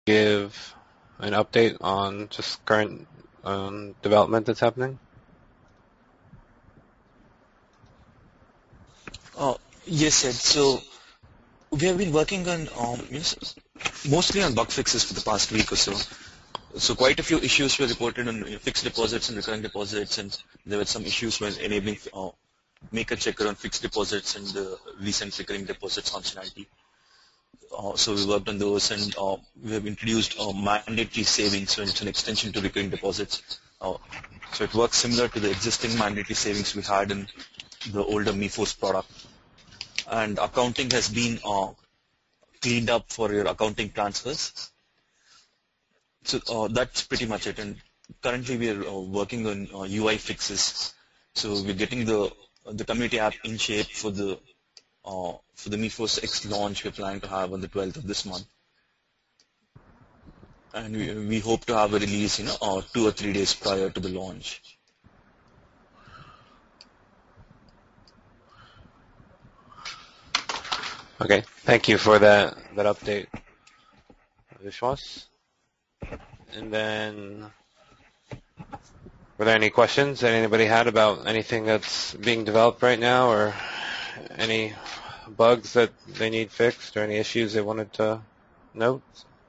give an update on just current development that's happening? Yes, Ed. So we have been working on mostly on bug fixes for the past week or so. So quite a few issues were reported on fixed deposits and recurring deposits, and there were some issues when enabling maker checker on fixed deposits and the recent recurring deposits functionality. So we worked on those, and we have introduced mandatory savings, so it's an extension to recurring deposits. So it works similar to the existing mandatory savings we had in the older MeForce product. And accounting has been cleaned up for your accounting transfers. So that's pretty much it. And currently we are working on UI fixes. So we're getting the community app in shape for the MeForce X launch we're planning to have on the 12th of this month. And we hope to have a release, 2 or 3 days prior to the launch. Okay, thank you for that update, Vishwas. And then, were there any questions that anybody had about anything that's being developed right now, or any bugs that they need fixed, or any issues they wanted to note?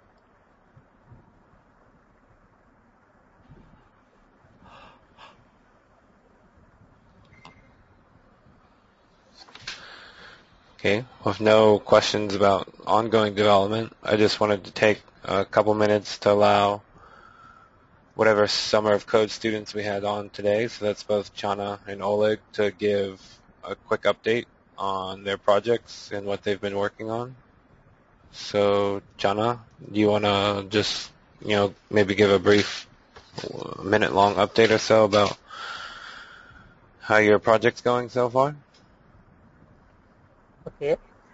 Okay, with no questions about ongoing development, I just wanted to take a couple minutes to allow whatever Summer of Code students we had on today, so that's both Chana and Oleg, to give a quick update on their projects and what they've been working on. So, Chana, do you want to just, maybe give a brief minute-long update or so about how your project's going so far? Okay.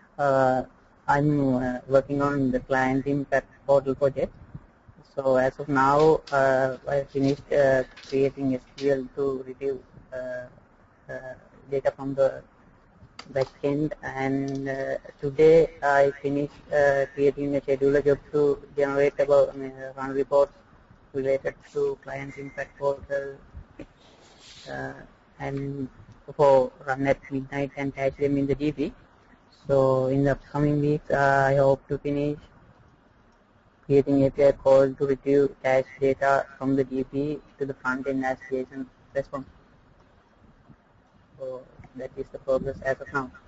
I'm working on the client impact portal project. So as of now, I finished creating SQL to retrieve data from the backend, and today I finished creating a scheduler job to generate run reports related to client impact portal and for run at midnight and catch them in the DB. So in the upcoming weeks, I hope to finish creating API call to retrieve cache data from the DB to the front end as JSON response. So that is the progress as of now.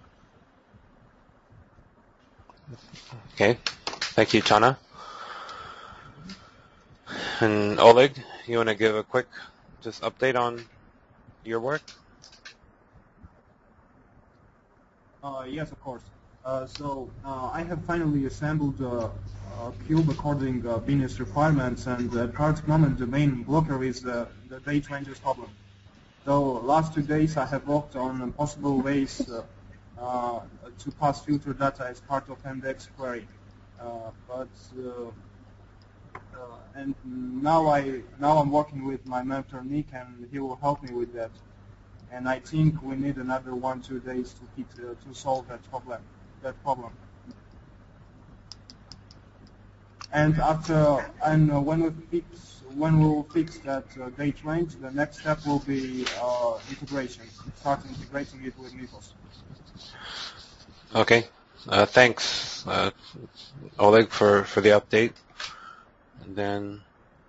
Okay, thank you, Chana. And Oleg, you want to give a quick just update on your work? Yes, of course. So I have finally assembled cube according business requirements, and at current moment the main blocker is the date ranges problem. So last 2 days I have worked on possible ways to pass filter data as part of index query, and now I'm working with my mentor Nick, and he will help me with that. And I think we need another 1-2 days to solve that problem. And when we'll fix that date range, the next step will be integration. Start integrating it with MeForce. Okay, thanks, Oleg, for the update. And then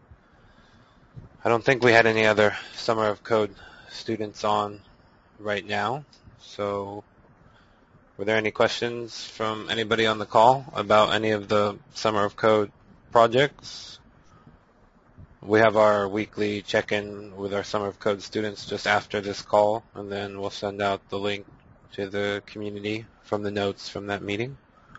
I don't think we had any other Summer of Code students on right now. So were there any questions from anybody on the call about any of the Summer of Code projects? We have our weekly check-in with our Summer of Code students just after this call, and then we'll send out the link to the community from the notes from that meeting.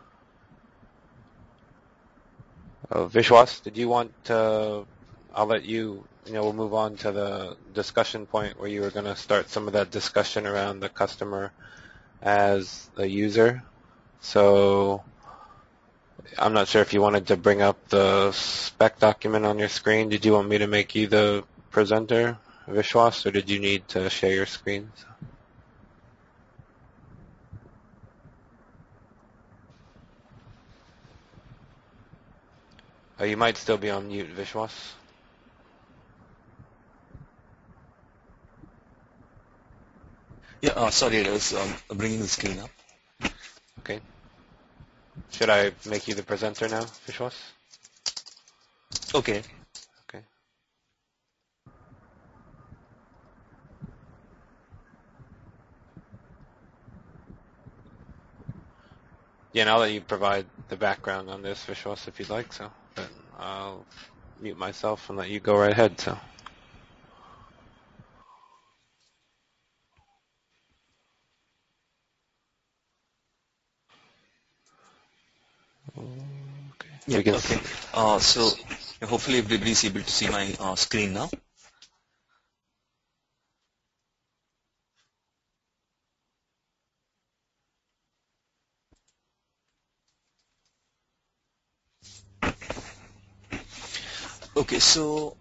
Vishwas, did you want to, I'll let you, we'll move on to the discussion point where you were going to start some of that discussion around the customer as a user. So I'm not sure if you wanted to bring up the spec document on your screen. Did you want me to make you the presenter, Vishwas, or did you need to share your screen? You might still be on mute, Vishwas. Yeah, sorry, I was bringing the screen up. Okay. Should I make you the presenter now, Vishwas? Okay. Okay. Yeah, and I'll let you provide the background on this, Vishwas, if you'd like, so. But I'll mute myself and let you go right ahead, so. Okay. Yeah, We can okay. So hopefully everybody is able to see my screen now. Okay, so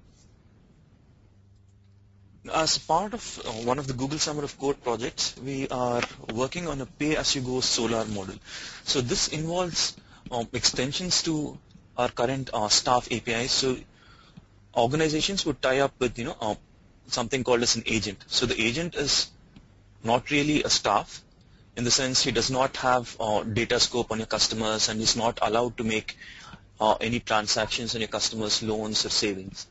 as part of one of the Google Summer of Code projects, we are working on a pay-as-you-go Solar model. So this involves extensions to our current staff APIs. So organizations would tie up with something called as an agent. So the agent is not really a staff in the sense he does not have data scope on your customers and is not allowed to make any transactions on your customers' loans or savings.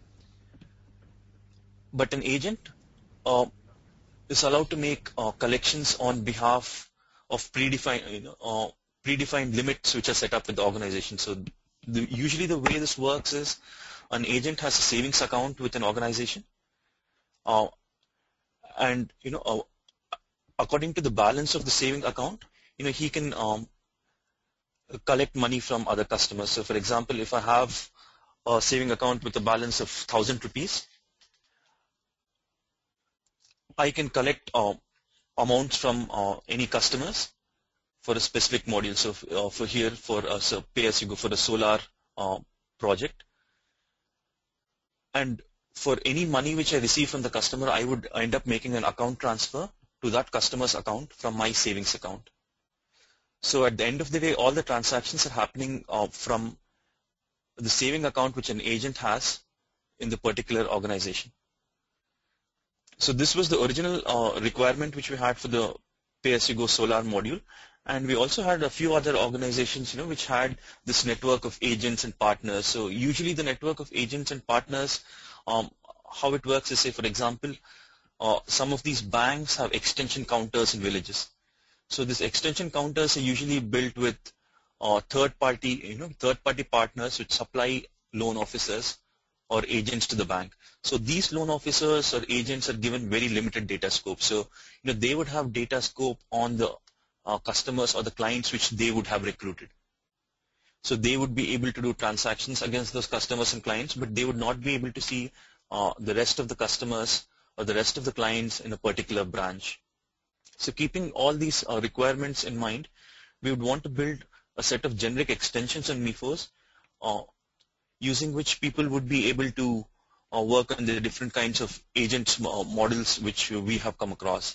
But an agent is allowed to make collections on behalf of predefined limits which are set up with the organization. So usually the way this works is an agent has a savings account with an organization, and according to the balance of the saving account, he can collect money from other customers. So for example, if I have a saving account with a balance of 1,000 rupees, I can collect amounts from any customers for a specific module. So for here, for so pay as you go for the Solar project, and for any money which I receive from the customer, I would end up making an account transfer to that customer's account from my savings account. So at the end of the day, all the transactions are happening from the saving account which an agent has in the particular organization. So this was the original requirement which we had for the pay-as-you-go Solar module, and we also had a few other organizations, which had this network of agents and partners. So usually the network of agents and partners, how it works is, say for example, some of these banks have extension counters in villages. So these extension counters are usually built with third-party partners which supply loan officers or agents to the bank. So these loan officers or agents are given very limited data scope. So they would have data scope on the customers or the clients which they would have recruited. So they would be able to do transactions against those customers and clients, but they would not be able to see the rest of the customers or the rest of the clients in a particular branch. So keeping all these requirements in mind, we would want to build a set of generic extensions on MIFOs using which people would be able to work on the different kinds of agents models which we have come across.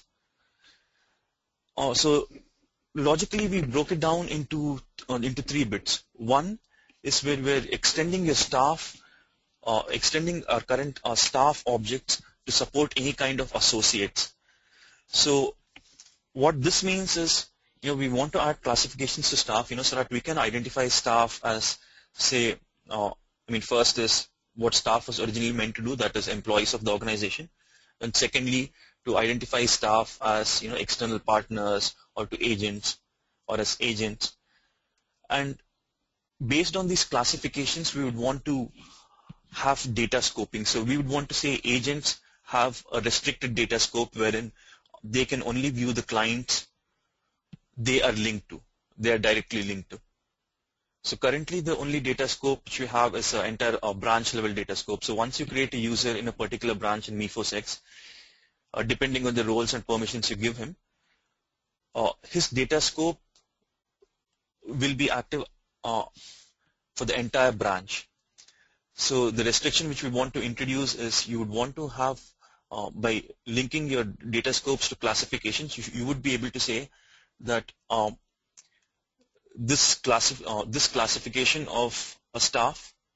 So logically, we broke it down into 3 bits. One is where we're extending your staff, extending our current staff objects to support any kind of associates. So what this means is, we want to add classifications to staff, so that we can identify staff as, say, first is what staff was originally meant to do, that is employees of the organization, and secondly, to identify staff as external partners or to agents or as agents. And based on these classifications, we would want to have data scoping. So we would want to say agents have a restricted data scope wherein they can only view the clients they are linked to, they are directly linked to. So currently the only data scope which we have is an entire branch level data scope. So once you create a user in a particular branch in MIFOSEX, depending on the roles and permissions you give him, his data scope will be active for the entire branch. So the restriction which we want to introduce is you would want to have, by linking your data scopes to classifications, you would be able to say that this classification of a staff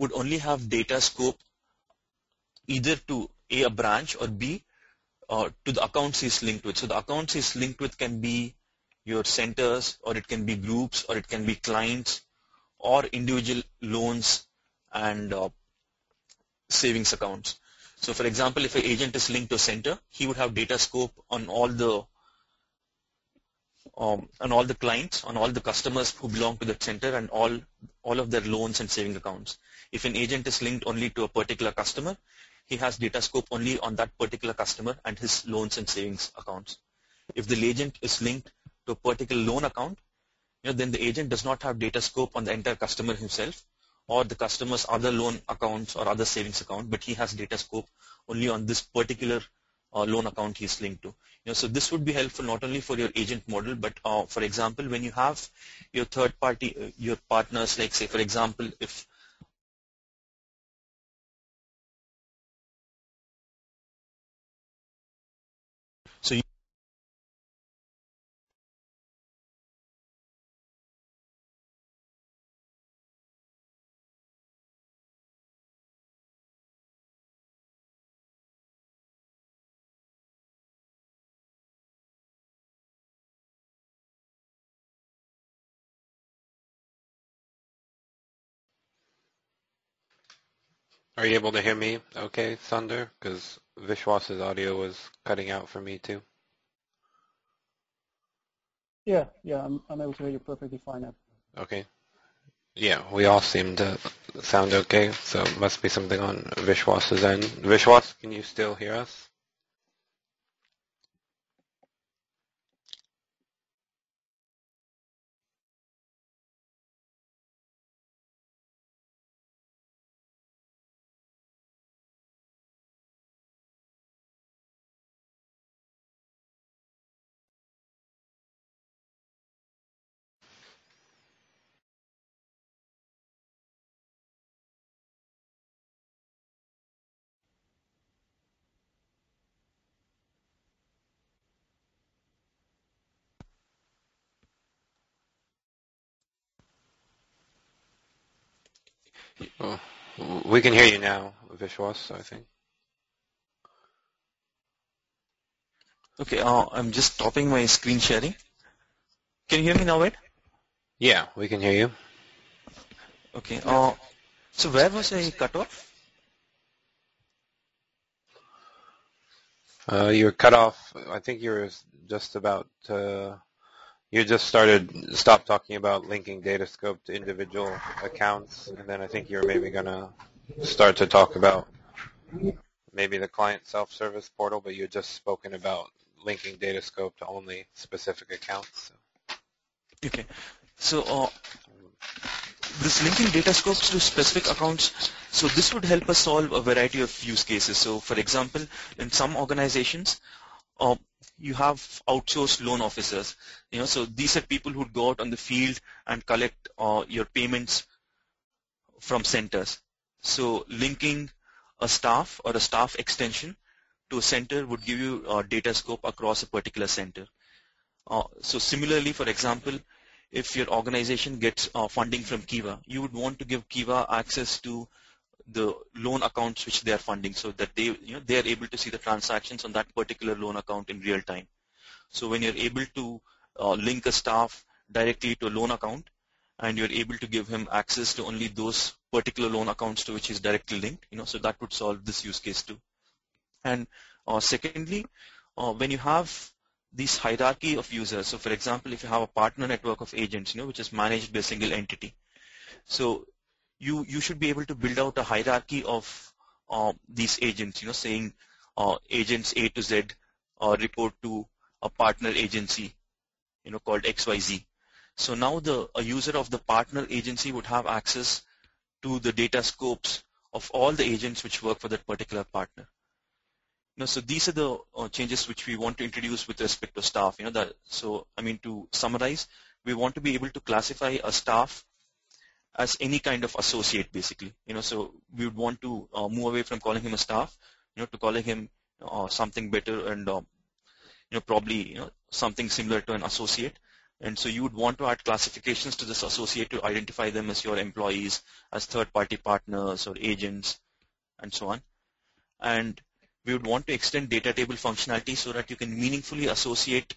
would only have data scope either to A, a branch, or B, to the accounts he's linked with. So the accounts he's linked with can be your centers, or it can be groups, or it can be clients, or individual loans and savings accounts. So for example, if an agent is linked to a center, he would have data scope on all the clients, on all the customers who belong to that center, and all of their loans and saving accounts. If an agent is linked only to a particular customer, he has data scope only on that particular customer and his loans and savings accounts. If the agent is linked to a particular loan account, then the agent does not have data scope on the entire customer himself or the customer's other loan accounts or other savings account, but he has data scope only on this particular loan account he's linked to. So this would be helpful not only for your agent model, but for example, when you have your third party, your partners, like say for example, if so you Are you able to hear me okay, Thunder? Because Vishwas's audio was cutting out for me too. Yeah, I'm able to hear you perfectly fine now. Okay. Yeah, we all seem to sound okay, so it must be something on Vishwas's end. Vishwas, can you still hear us? Oh, we can hear you now, Vishwas, I think. okay, I'm just stopping my screen sharing. Can you hear me now, Ed? Yeah, we can hear you. Okay. So where was I cut off? You're cut off. I think you were just about you just stopped talking about linking Datascope to individual accounts, and then I think you were maybe going to start to talk about maybe the client self-service portal, but you had just spoken about linking Datascope to only specific accounts. So. Okay. So this linking data scopes to specific accounts, so this would help us solve a variety of use cases. So for example, in some organizations, you have outsourced loan officers. So these are people who go out on the field and collect your payments from centers. So linking a staff or a staff extension to a center would give you a data scope across a particular center. So similarly, for example, if your organization gets funding from Kiva, you would want to give Kiva access to the loan accounts which they are funding, so that they are able to see the transactions on that particular loan account in real time. So when you're able to link a staff directly to a loan account, and you're able to give him access to only those particular loan accounts to which he's directly linked, so that would solve this use case too. And secondly, when you have this hierarchy of users, so for example, if you have a partner network of agents, which is managed by a single entity, so you should be able to build out a hierarchy of these agents, saying agents A to Z report to a partner agency, called XYZ. So now a user of the partner agency would have access to the data scopes of all the agents which work for that particular partner. So these are the changes which we want to introduce with respect to staff. To summarize, we want to be able to classify a staff as any kind of associate, basically. So we would want to move away from calling him a staff, to calling him something better, and probably something similar to an associate. And so you would want to add classifications to this associate to identify them as your employees, as third-party partners or agents, and so on. And we would want to extend data table functionality so that you can meaningfully associate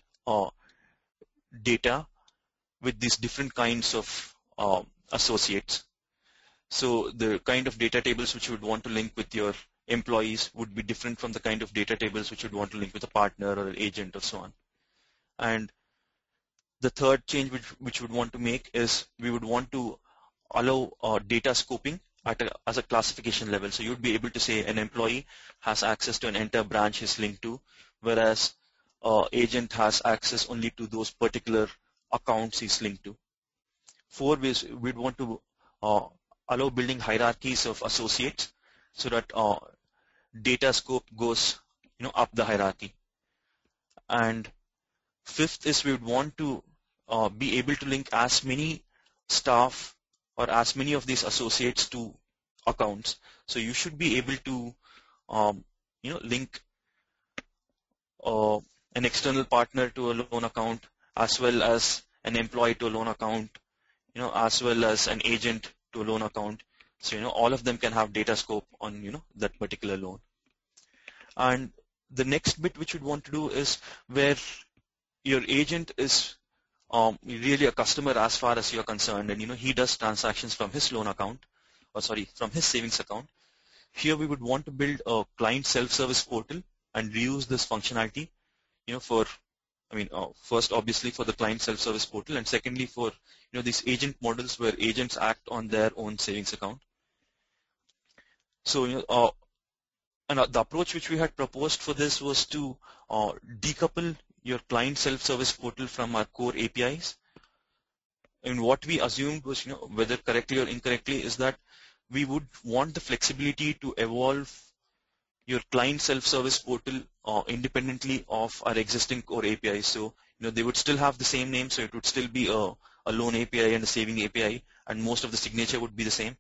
data with these different kinds of associates. So the kind of data tables which you would want to link with your employees would be different from the kind of data tables which you would want to link with a partner or an agent or so on. And the third change which we would want to make is we would want to allow data scoping as a classification level. So you would be able to say an employee has access to an entire branch he's linked to, whereas agent has access only to those particular accounts he's linked to. Four ways we'd want to allow building hierarchies of associates so that data scope goes up the hierarchy. And fifth is we would want to be able to link as many staff or as many of these associates to accounts. So you should be able to link an external partner to a loan account, as well as an employee to a loan account, as well as an agent to a loan account. So all of them can have data scope on that particular loan. And the next bit which we'd want to do is where your agent is really a customer as far as you're concerned, and he does transactions from his loan account, from his savings account. Here we would want to build a client self-service portal and reuse this functionality, first obviously for the client self-service portal, and secondly for these agent models where agents act on their own savings account. So and the approach which we had proposed for this was to decouple your client self-service portal from our core APIs. And what we assumed was, whether correctly or incorrectly, is that we would want the flexibility to evolve your client self-service portal independently of our existing core APIs. So, they would still have the same name, so it would still be a loan API and a saving API, and most of the signature would be the same.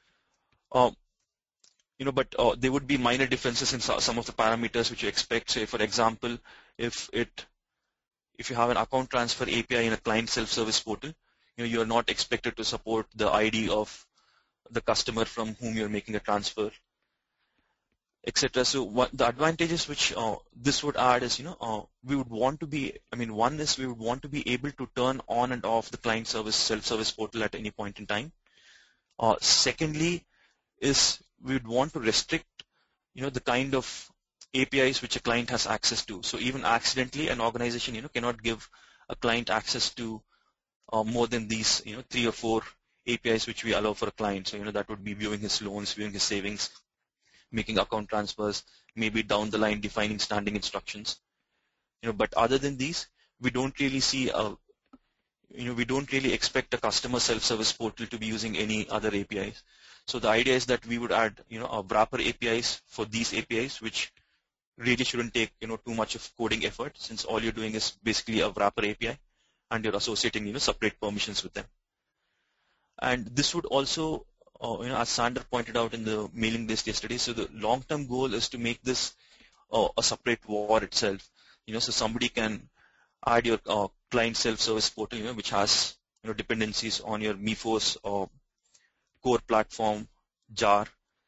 But there would be minor differences in some of the parameters which you expect. Say, for example, if you have an account transfer API in a client self-service portal, you are not expected to support the ID of the customer from whom you're making a transfer, etc. So the advantages which this would add is, we would want to be, one is we would want to be able to turn on and off the client self-service portal at any point in time. Secondly is we would want to restrict, the kind of APIs which a client has access to. So even accidentally, an organization, cannot give a client access to more than these, 3 or 4 APIs which we allow for a client. So, that would be viewing his loans, viewing his savings, making account transfers, maybe down the line defining standing instructions. But other than these, we don't really see we don't really expect a customer self-service portal to be using any other APIs. So the idea is that we would add, a wrapper APIs for these APIs, which really shouldn't take, too much of coding effort, since all you're doing is basically a wrapper API, and you're associating, separate permissions with them. And this would also, as Sander pointed out in the mailing list yesterday, so the long-term goal is to make this a separate war itself. So somebody can add your client self-service portal, which has, dependencies on your MIFOS or core platform jar.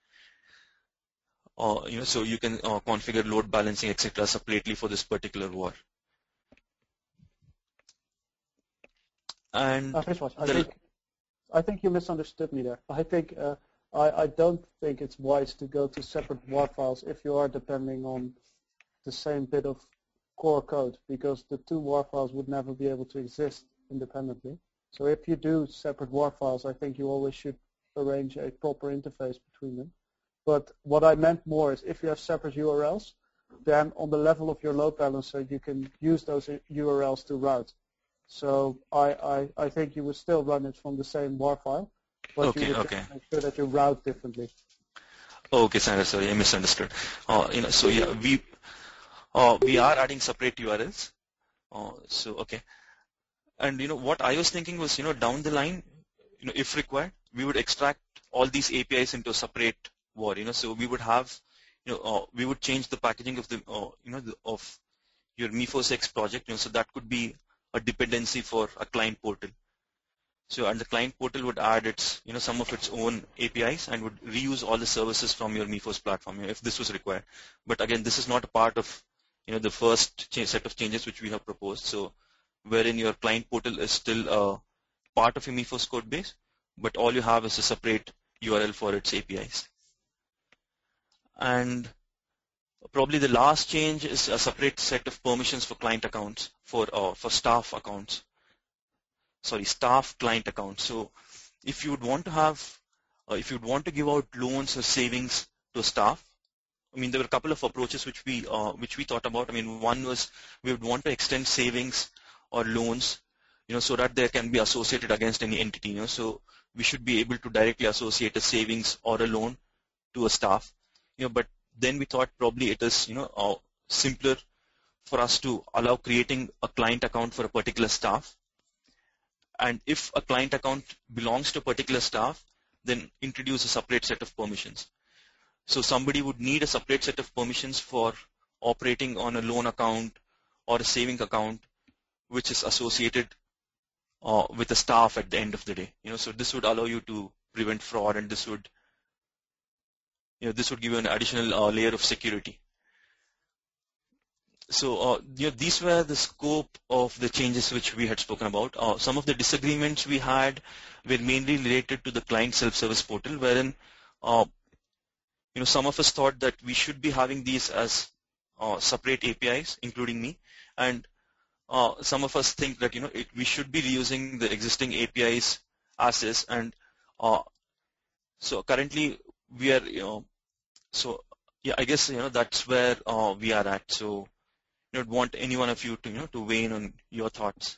So you can configure load balancing, etc. separately for this particular war. And I think you misunderstood me there. I think I don't think it's wise to go to separate WAR files if you are depending on the same bit of core code, because the 2 WAR files would never be able to exist independently. So if you do separate WAR files, I think you always should arrange a proper interface between them. But what I meant more is if you have separate URLs, then on the level of your load balancer, you can use those URLs to route. So I think you would still run it from the same WAR file, but you would just make sure that you route differently. Okay, Sandra, sorry, I misunderstood. So yeah, we are adding separate URLs. And what I was thinking was, down the line, if required, we would extract all these APIs into a separate WAR. So we would have, we would change the packaging of the, of your MIFOSX project. So that could be a dependency for a client portal. So, and the client portal would add its, some of its own APIs and would reuse all the services from your MeForce platform if this was required. But again, this is not a part of, the first set of changes which we have proposed. So, wherein your client portal is still a part of your MeForce code base, but all you have is a separate URL for its APIs. And probably the last change is a separate set of permissions for client accounts for staff accounts. Sorry, staff client accounts. So if you would want to have, if you would want to give out loans or savings to staff, I mean, there were a couple of approaches which we thought about. I mean, one was we would want to extend savings or loans, so that they can be associated against any entity. So we should be able to directly associate a savings or a loan to a staff. But then we thought probably it is, simpler for us to allow creating a client account for a particular staff. And if a client account belongs to a particular staff, then introduce a separate set of permissions. So somebody would need a separate set of permissions for operating on a loan account or a saving account, which is associated with the staff at the end of the day. So this would allow you to prevent fraud, and this would give you an additional layer of security. So these were the scope of the changes which we had spoken about. Some of the disagreements we had were mainly related to the client self-service portal, wherein some of us thought that we should be having these as separate APIs, including me, and some of us think that we should be reusing the existing APIs as is. And so currently we are I guess that's where we are at. So would want any one of you to to weigh in on your thoughts.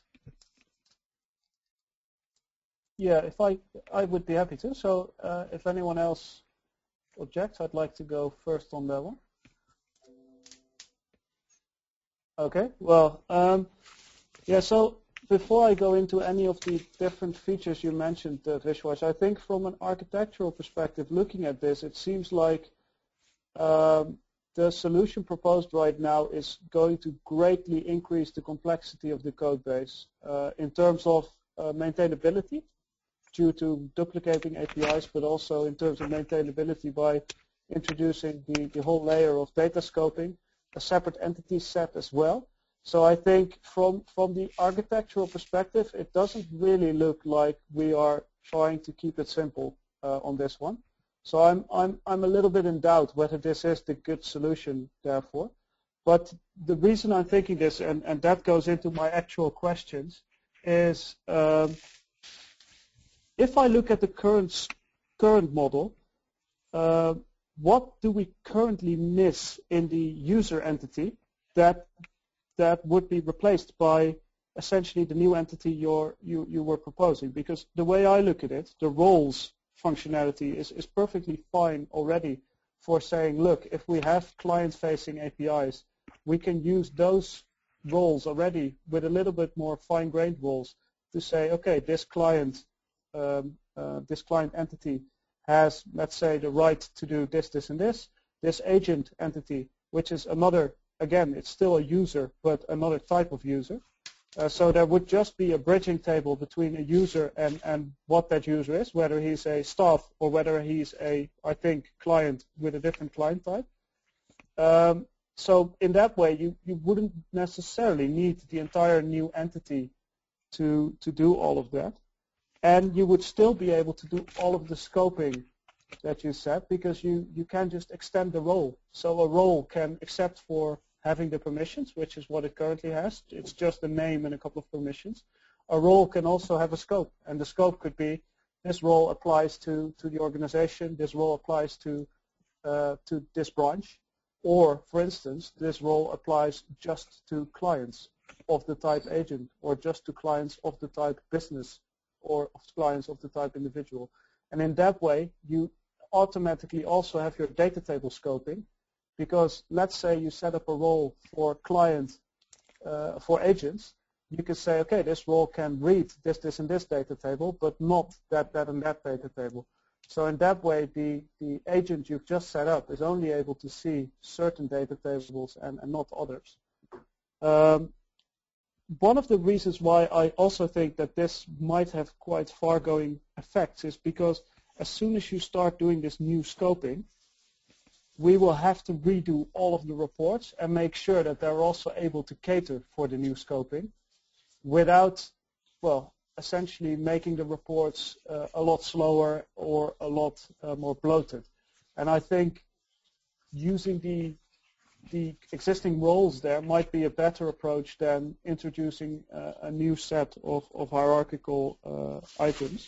Yeah, if I would be happy to. So if anyone else objects, I'd like to go first on that one. Okay, well, yeah, so before I go into any of the different features you mentioned, Vishwas, I think from an architectural perspective, looking at this, it seems like the solution proposed right now is going to greatly increase the complexity of the code base in terms of maintainability due to duplicating APIs, but also in terms of maintainability by introducing the whole layer of data scoping, a separate entity set as well. So I think from the architectural perspective, it doesn't really look like we are trying to keep it simple on this one. So I'm a little bit in doubt whether this is the good solution, therefore. But the reason I'm thinking this, and that goes into my actual questions, is if I look at the current model, what do we currently miss in the user entity that would be replaced by essentially the new entity you were proposing? Because the way I look at it, the roles functionality is perfectly fine already for saying, look, if we have client-facing APIs, we can use those roles already with a little bit more fine-grained roles to say, okay, this client entity has, let's say, the right to do this, this, and this. This agent entity, which is another, again, it's still a user, but another type of user. So there would just be a bridging table between a user and what that user is, whether he's a staff or whether he's a, I think, client with a different client type. So in that way, you wouldn't necessarily need the entire new entity to do all of that. And you would still be able to do all of the scoping that you said, because you can just extend the role. So a role can, except for having the permissions, which is what it currently has, it's just a name and a couple of permissions. A role can also have a scope, and the scope could be this role applies to the organization, this role applies to this branch, or, for instance, this role applies just to clients of the type agent, or just to clients of the type business, or clients of the type individual. And in that way, you automatically also have your data table scoping, because let's say you set up a role for client, for agents, you can say, okay, this role can read this, this, and this data table, but not that, that, and that data table. So in that way, the agent you've just set up is only able to see certain data tables and not others. one of the reasons why I also think that this might have quite far-going effects is because as soon as you start doing this new scoping, we will have to redo all of the reports and make sure that they're also able to cater for the new scoping without, well, essentially making the reports a lot slower or a lot more bloated. And I think using the existing roles there might be a better approach than introducing a new set of hierarchical items.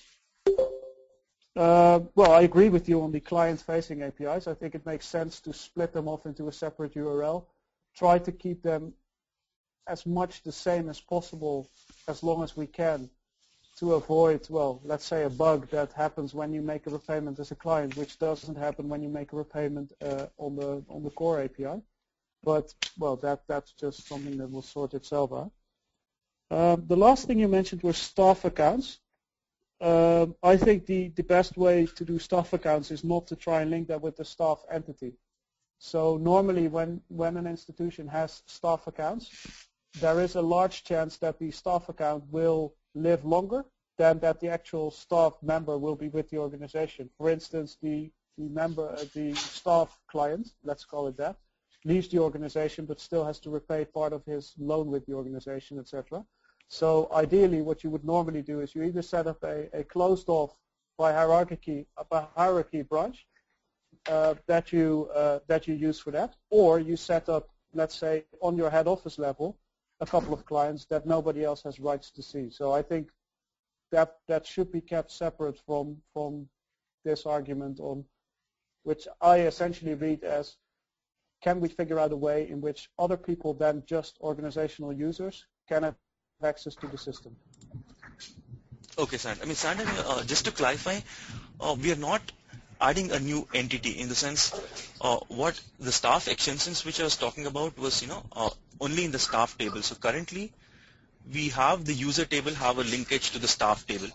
Well, I agree with you on the client-facing APIs. I think it makes sense to split them off into a separate URL. Try to keep them as much the same as possible as long as we can to avoid, well, let's say a bug that happens when you make a repayment as a client, which doesn't happen when you make a repayment on the core API. But, well, that's just something that will sort itself out. The last thing you mentioned was staff accounts. I think the best way to do staff accounts is not to try and link that with the staff entity. So normally when an institution has staff accounts, there is a large chance that the staff account will live longer than that the actual staff member will be with the organization. For instance, the staff client, let's call it that, leaves the organization but still has to repay part of his loan with the organization, etc. So ideally what you would normally do is you either set up a closed off by hierarchy branch that you use for that, or you set up, let's say, on your head office level, a couple of clients that nobody else has rights to see. So I think that should be kept separate from this argument on which I essentially read as, can we figure out a way in which other people than just organizational users can have access to the system? Okay, Sander. I mean, Sander, just to clarify, we are not adding a new entity in the sense what the staff extensions which I was talking about was, only in the staff table. So currently, we have the user table have a linkage to the staff table.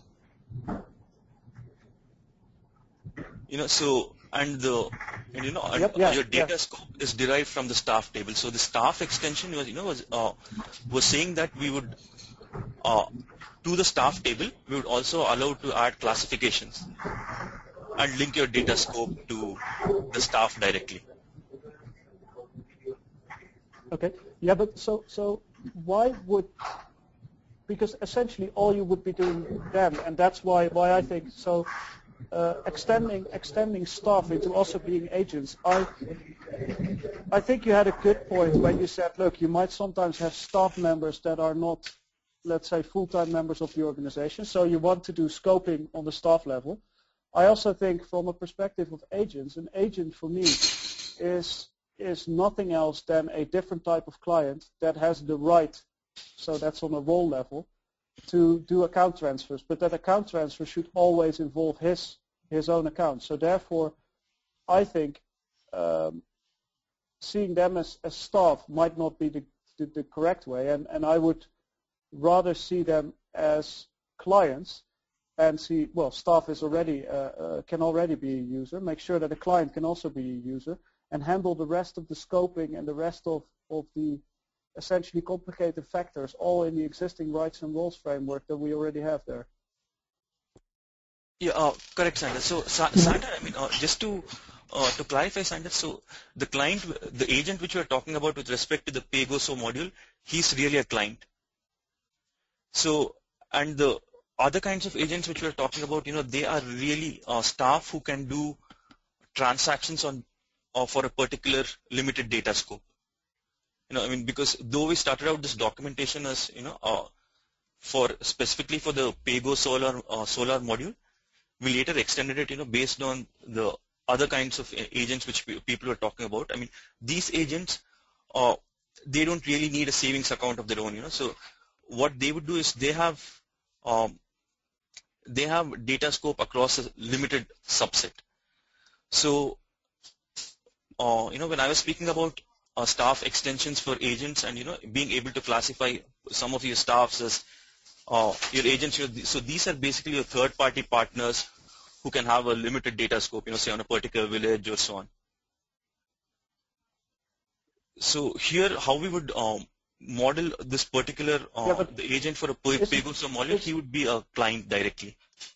Your data scope is derived from the staff table. So the staff extension was saying that we would to the staff table we would also allow to add classifications and link your data scope to the staff directly. Okay. Yeah, but so why would, because essentially all you would be doing then, and that's why I think so. Extending staff into also being agents, I think you had a good point when you said, look, you might sometimes have staff members that are not, let's say, full-time members of the organization, so you want to do scoping on the staff level. I also think from a perspective of agents, an agent for me is nothing else than a different type of client that has the right, so that's on a role level, to do account transfers, but that account transfer should always involve his own account. So therefore, I think seeing them as staff might not be the correct way, and I would rather see them as clients and see, well, staff is already can already be a user, make sure that a client can also be a user, and handle the rest of the scoping and the rest of the essentially complicated factors all in the existing rights and roles framework that we already have there. Yeah, correct, Sander. So, Sander, I mean, just to clarify, Sander, so the client, the agent which we are talking about with respect to the PayGoSo module, he's really a client. So, and the other kinds of agents which we are talking about, they are really staff who can do transactions on for a particular limited data scope. I mean, because though we started out this documentation as, specifically for the PayGoSo Solar module, we later extended it, based on the other kinds of agents which people are talking about. I mean, these agents, they don't really need a savings account of their own, So what they would do is they have data scope across a limited subset. So, when I was speaking about staff extensions for agents and being able to classify some of your staffs as your agents, so these are basically your third-party partners who can have a limited data scope, say on a particular village or so on. So here, how we would model this particular the agent for a Pegasus model, he would be a client directly.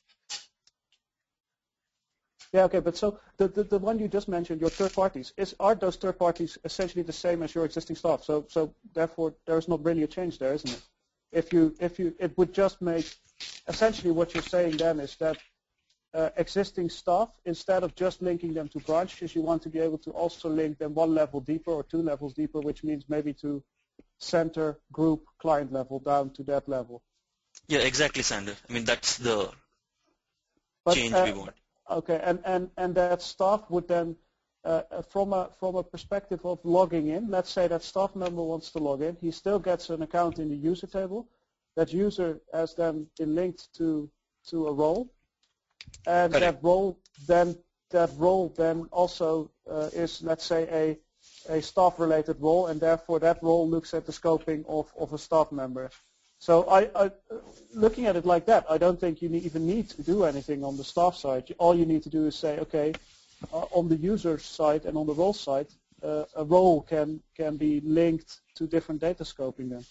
Yeah, okay, but so the one you just mentioned, your third parties, are those third parties essentially the same as your existing staff? So therefore, there's not really a change there, isn't it? It would just make, essentially what you're saying then is that existing staff, instead of just linking them to branches, you want to be able to also link them one level deeper or two levels deeper, which means maybe to center, group, client level down to that level. Yeah, exactly, Sander. I mean, that's the change we want. Okay, and that staff would then, from a perspective of logging in, let's say that staff member wants to log in, he still gets an account in the user table. That user has then been linked to a role, and that role then also is, let's say, a staff-related role, and therefore that role looks at the scoping of a staff member. So I looking at it like that, I don't think you even need to do anything on the staff side. All you need to do is say, okay, on the user side and on the role side, a role can be linked to different data scoping then.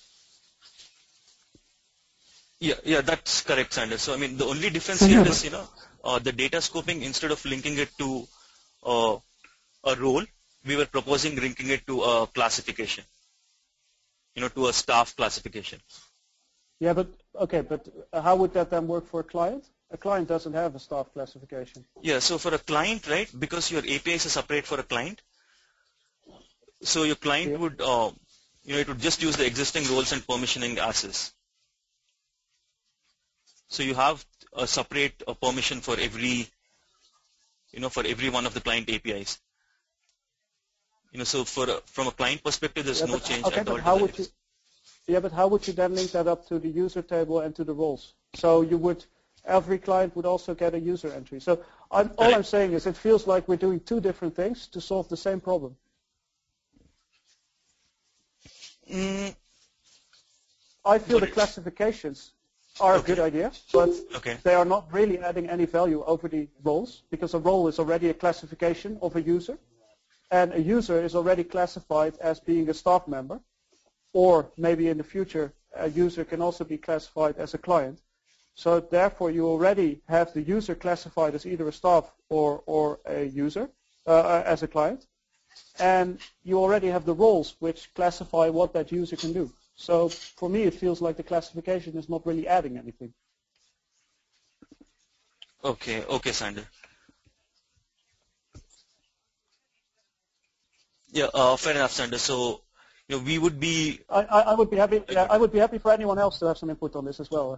Yeah, that's correct, Sander. So I mean, the only difference here is, the data scoping, instead of linking it to a role, we were proposing linking it to a classification, to a staff classification. Yeah, but how would that then work for a client? A client doesn't have a staff classification. Yeah, so for a client, right, because your APIs are separate for a client, so your client would, it would just use the existing roles and permissioning as is. So you have a separate permission for every, for every one of the client APIs. So from a client perspective, there's no change at all. But how would you then link that up to the user table and to the roles? So every client would also get a user entry. So all I'm saying is it feels like we're doing two different things to solve the same problem. I feel the classifications are a good idea, but they are not really adding any value over the roles, because a role is already a classification of a user, and a user is already classified as being a staff member. Or maybe in the future, a user can also be classified as a client. So therefore, you already have the user classified as either a staff or a user, as a client. And you already have the roles which classify what that user can do. So for me, it feels like the classification is not really adding anything. Okay, Sander. Yeah, fair enough, Sander. So, we would be. I would be happy. Yeah, I would be happy for anyone else to have some input on this as well.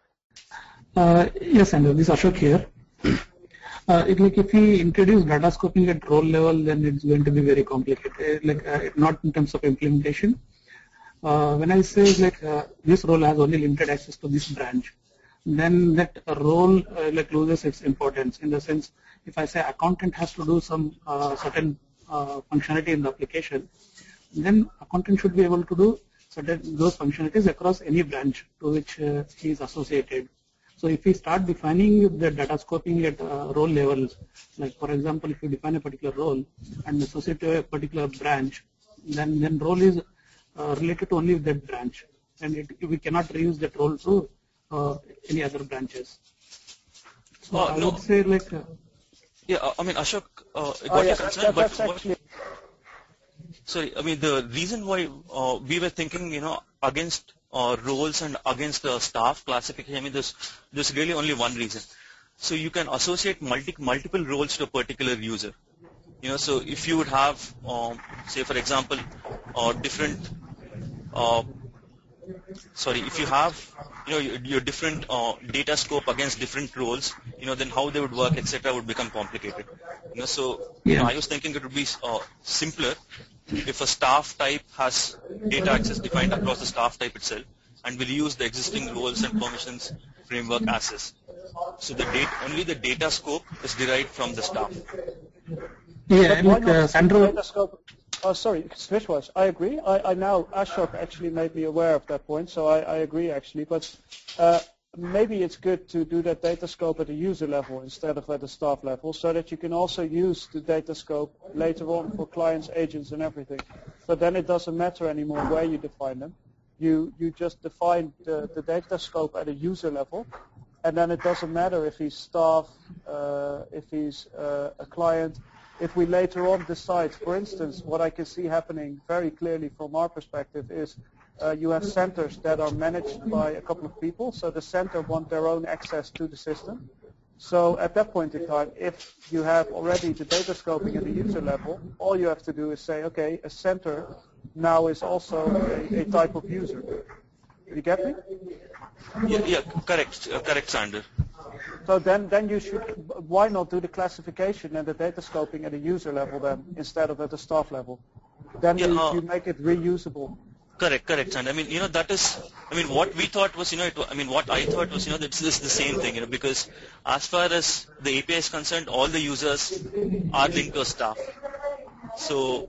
Yes, Sander. This is Ashok here. If we introduce data scoping at role level, then it's going to be very complicated. Not in terms of implementation. When I say this role has only limited access to this branch, then that role loses its importance. In the sense, if I say accountant has to do some certain functionality in the application, then accountant should be able to do those functionalities across any branch to which he is associated. So if we start defining the data scoping at role levels, like for example, if you define a particular role and associate to a particular branch, then role is related to only that branch, and we cannot reuse that role to any other branches. So I would say Ashok, got your concern, but sorry, I mean, the reason why we were thinking, against roles and against the staff classification, I mean, there's really only one reason. So you can associate multiple roles to a particular user. So if you would have, say, for example, different, if you have, your different data scope against different roles, then how they would work, etc., would become complicated. I was thinking it would be simpler if a staff type has data access defined across the staff type itself, and will use the existing roles and permissions framework as is. So only the data scope is derived from the staff. Yeah, Sandro. Sorry, Switchwise, I agree. I now, Ashok actually made me aware of that point, so I agree actually. But maybe it's good to do that data scope at the user level instead of at the staff level, so that you can also use the data scope later on for clients, agents, and everything. But then it doesn't matter anymore where you define them. You just define the data scope at a user level, and then it doesn't matter if he's staff, if he's a client. If we later on decide, for instance, what I can see happening very clearly from our perspective is you have centers that are managed by a couple of people, so the center want their own access to the system. So at that point in time, if you have already the data scoping at the user level, all you have to do is say, okay, a center now is also a type of user. You get me? Yeah, correct, Sander. So then you should, why not do the classification and the data scoping at a user level then, instead of at the staff level? Then you make it reusable. Correct, Sander. I mean, that is, what we thought was, what I thought was, that this is the same thing, because as far as the API is concerned, all the users are linked to a staff. So,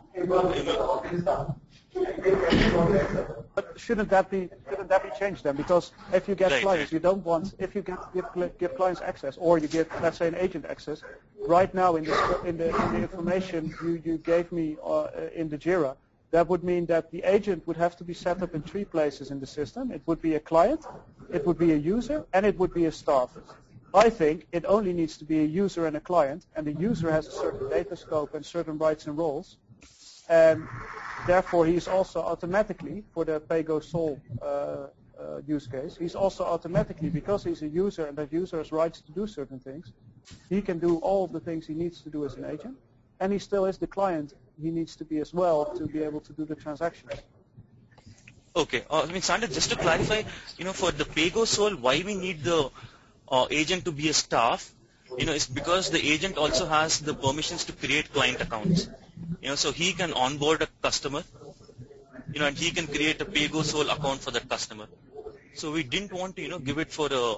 but shouldn't that be changed then? Because if you get clients, you don't want, if you give clients access, or you give, let's say, an agent access. Right now, in the information you gave me in the Jira, that would mean that the agent would have to be set up in 3 places in the system. It would be a client, it would be a user, and it would be a staff. I think it only needs to be a user and a client, and the user has a certain data scope and certain rights and roles, and therefore he's also automatically, for the pay-go-sol use case, he's also automatically, because he's a user and that user has rights to do certain things, he can do all the things he needs to do as an agent, and he still is the client he needs to be as well to be able to do the transactions. Okay. Sander, just to clarify, for the pay-go-sol, why we need the agent to be a staff, is because the agent also has the permissions to create client accounts. So he can onboard a customer, and he can create a pay-go-sol account for that customer. So we didn't want to, give it for a,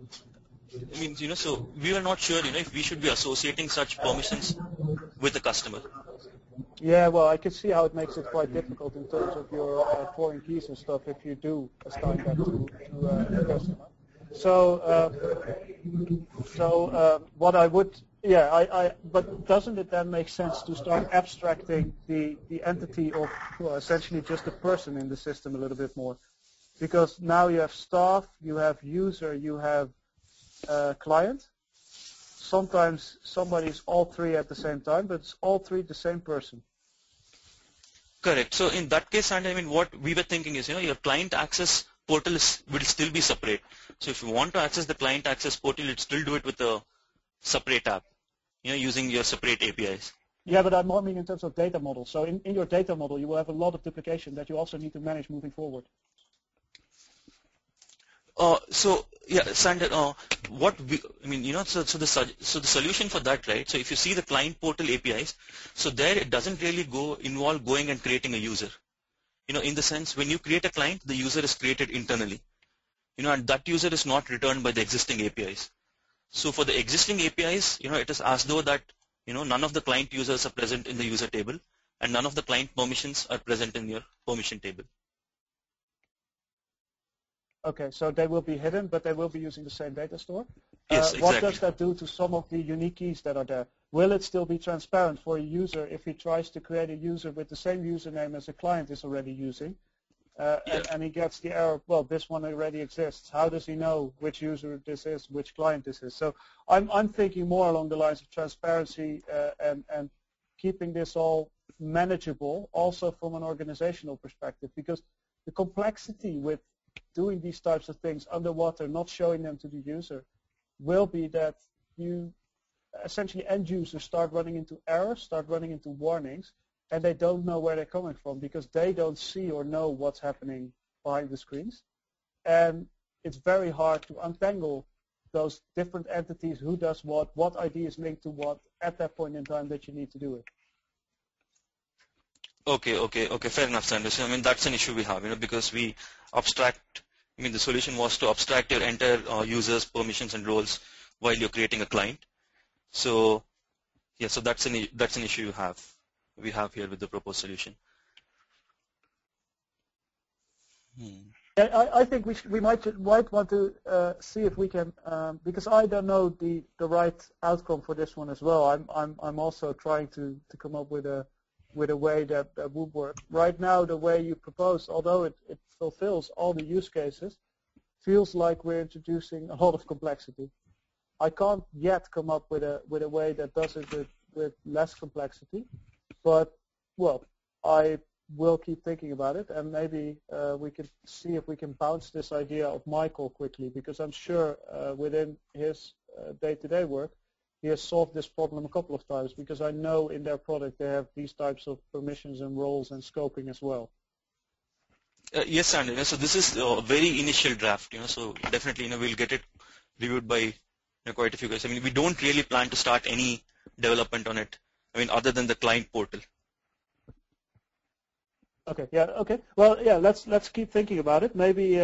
so we were not sure, if we should be associating such permissions with the customer. Yeah, well, I can see how it makes it quite difficult in terms of your foreign keys and stuff if you do assign that to a customer. So what I would, but doesn't it then make sense to start abstracting the entity of essentially just a person in the system a little bit more? Because now you have staff, you have user, you have client. Sometimes somebody's all 3 at the same time, but it's all 3 the same person. Correct. So in that case, and what we were thinking is, your client access portal will still be separate. So if you want to access the client access portal, you'd still do it with a separate app, using your separate APIs. Yeah, but I'm more in terms of data model. So in your data model, you will have a lot of duplication that you also need to manage moving forward. Sander, what we, so the solution for that, right? So if you see the client portal APIs, so there it doesn't really involve going and creating a user. In the sense when you create a client, the user is created internally. And that user is not returned by the existing APIs. So for the existing APIs, it is as though that, none of the client users are present in the user table, and none of the client permissions are present in your permission table. Okay, so they will be hidden, but they will be using the same data store? Yes, exactly. What does that do to some of the unique keys that are there? Will it still be transparent for a user if he tries to create a user with the same username as a client is already using? And he gets the error, well, this one already exists. How does he know which user this is, which client this is? So I'm thinking more along the lines of transparency and keeping this all manageable, also from an organizational perspective, because the complexity with doing these types of things underwater, not showing them to the user, will be that you essentially end users start running into errors, start running into warnings, and they don't know where they're coming from because they don't see or know what's happening behind the screens. And it's very hard to untangle those different entities, who does what ID is linked to what, at that point in time that you need to do it. Okay. Fair enough, Sander. So, that's an issue we have, because we abstract. The solution was to abstract your entire users, permissions, and roles while you're creating a client. So, yeah. So that's an issue we have here with the proposed solution. I think we might want to see if we can, because I don't know the right outcome for this one as well. I'm also trying to come up with a with a way that would work. Right now, the way you propose, although it fulfills all the use cases, feels like we're introducing a lot of complexity. I can't yet come up with a way that does it with less complexity, but well, I will keep thinking about it, and maybe we can see if we can bounce this idea of Michael quickly, because I'm sure within his day-to-day work, he has solved this problem a couple of times, because I know in their product they have these types of permissions and roles and scoping as well. Yes, Sander. So this is a very initial draft. So definitely, we'll get it reviewed by quite a few guys. I mean, we don't really plan to start any development on it. I mean, other than the client portal. Okay. Yeah. Okay. Well, yeah. Let's keep thinking about it. Maybe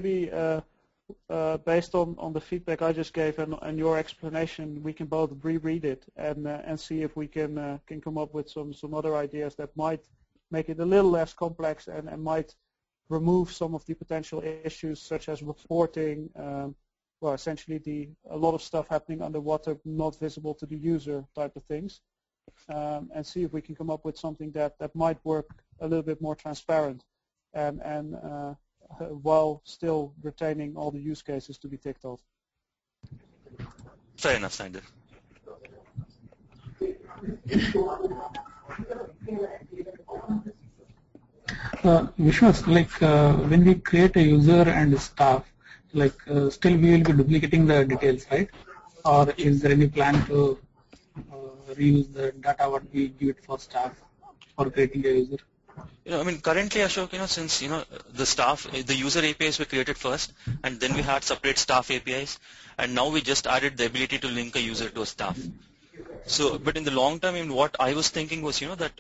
based on the feedback I just gave and your explanation, we can both reread it and see if we can come up with some other ideas that might make it a little less complex and might remove some of the potential issues such as reporting. Well, essentially a lot of stuff happening underwater, not visible to the user type of things, and see if we can come up with something that might work a little bit more transparent and while still retaining all the use cases to be ticked off. Fair enough, Sander. Vishwas, when we create a user and staff, still we will be duplicating the details, right? Or is there any plan to reuse the data what we give it for staff for creating a user? I mean, currently, Ashok, since the user APIs were created first, and then we had separate staff APIs, and now we just added the ability to link a user to a staff. So, but in the long term, what I was thinking was, that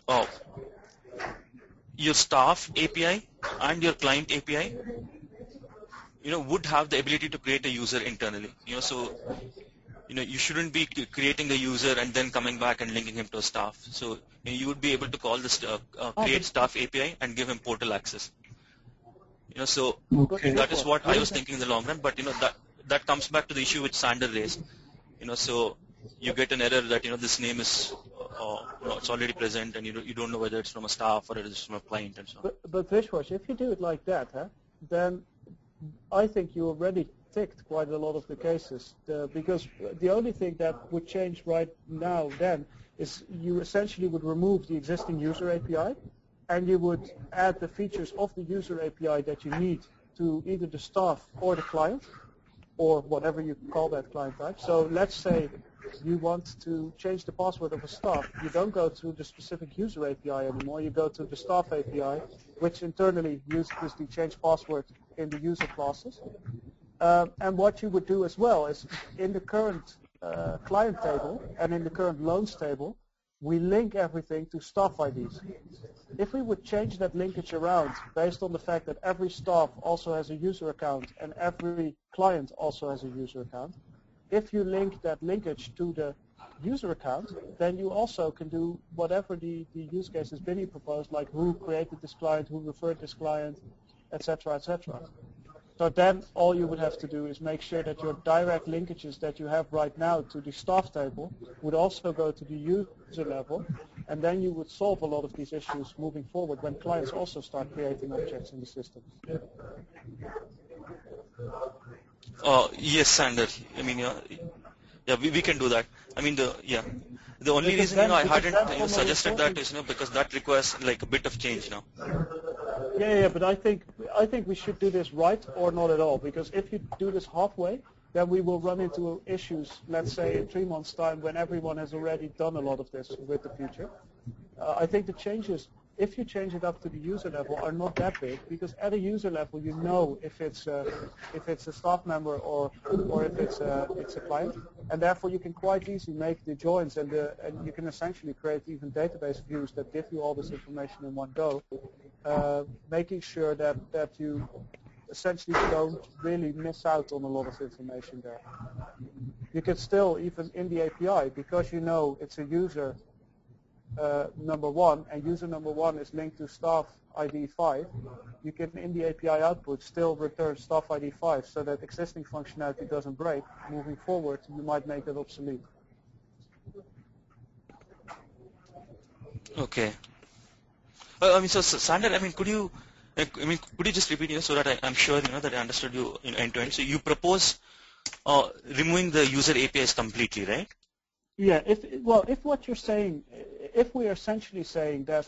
your staff API and your client API, would have the ability to create a user internally. So, you shouldn't be creating a user and then coming back and linking him to a staff. So you would be able to call this create staff API and give him portal access. So that is what I was thinking in the long run. But that comes back to the issue which Sander raised. So you get an error that this name is it's already present, and you don't know whether it's from a staff or it is from a client and so on. But Vishwas, if you do it like that, then I think you already ticked quite a lot of the cases, because the only thing that would change right now then is you essentially would remove the existing user API and you would add the features of the user API that you need to either the staff or the client or whatever you call that client type. So let's say you want to change the password of a staff. You don't go to the specific user API anymore. You go to the staff API, which internally uses the change password in the user classes. And what you would do as well is in the current client table and in the current loans table, we link everything to staff IDs. If we would change that linkage around based on the fact that every staff also has a user account and every client also has a user account, if you link that linkage to the user account, then you also can do whatever the use cases Vinny proposed, like who created this client, who referred this client, etc., etc. So then all you would have to do is make sure that your direct linkages that you have right now to the staff table would also go to the user level, and then you would solve a lot of these issues moving forward when clients also start creating objects in the system. Yes, Sander. I mean, yeah, we can do that. I mean, the only reason I hadn't suggested that is because that requires like a bit of change now. Yeah, but I think we should do this right or not at all, because if you do this halfway, then we will run into issues, let's say in 3 months' time when everyone has already done a lot of this with the feature. I think the changes, if you change it up to the user level, are not that big, because at a user level you know if it's a staff member or if it's a client, and therefore you can quite easily make the joins and you can essentially create even database views that give you all this information in one go, making sure that you essentially don't really miss out on a lot of information there. You can still, even in the API, because you know it's a user number one, and user number one is linked to staff ID 5, you can in the API output still return staff ID 5 so that existing functionality doesn't break. Moving forward, you might make it obsolete. Okay. Sander, could you just repeat, so that I'm sure, that I understood you end to end. So you propose removing the user APIs completely, right? Yeah. If what you're saying, if we are essentially saying that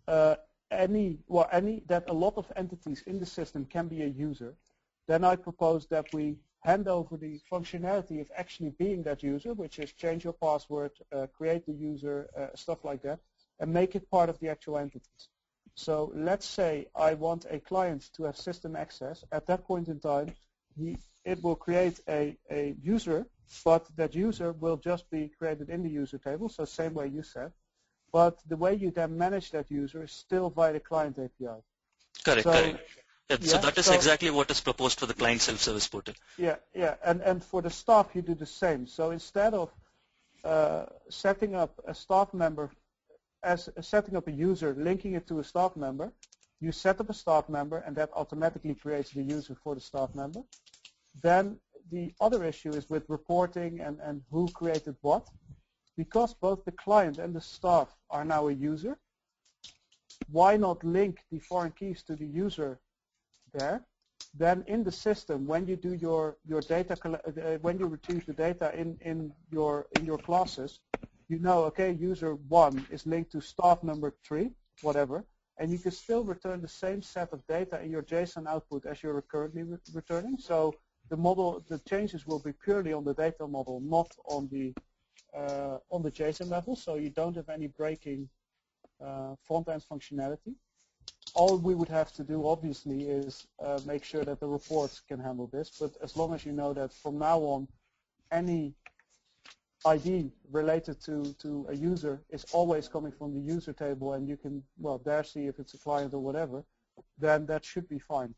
that a lot of entities in the system can be a user, then I propose that we hand over the functionality of actually being that user, which is change your password, create the user, stuff like that, and make it part of the actual entities. So let's say I want a client to have system access. At that point in time, it will create a user, but that user will just be created in the user table, so same way you said. But the way you then manage that user is still via the client API. Correct, correct. So that is exactly what is proposed for the client self-service portal. Yeah, and for the staff you do the same. So instead of setting up a staff member, setting up a user, linking it to a staff member, you set up a staff member and that automatically creates the user for the staff member. Then the other issue is with reporting and who created what. Because both the client and the staff are now a user, why not link the foreign keys to the user there? Then in the system, when you do your data, when you retrieve the data in your classes, you know, okay, user 1 is linked to staff number 3, whatever, and you can still return the same set of data in your JSON output as you're currently returning. So the changes will be purely on the data model, not on the JSON level. So you don't have any breaking front-end functionality. All we would have to do, obviously, is make sure that the reports can handle this. But as long as you know that from now on, any ID related to a user is always coming from the user table, and you can, there see if it's a client or whatever, then that should be fine.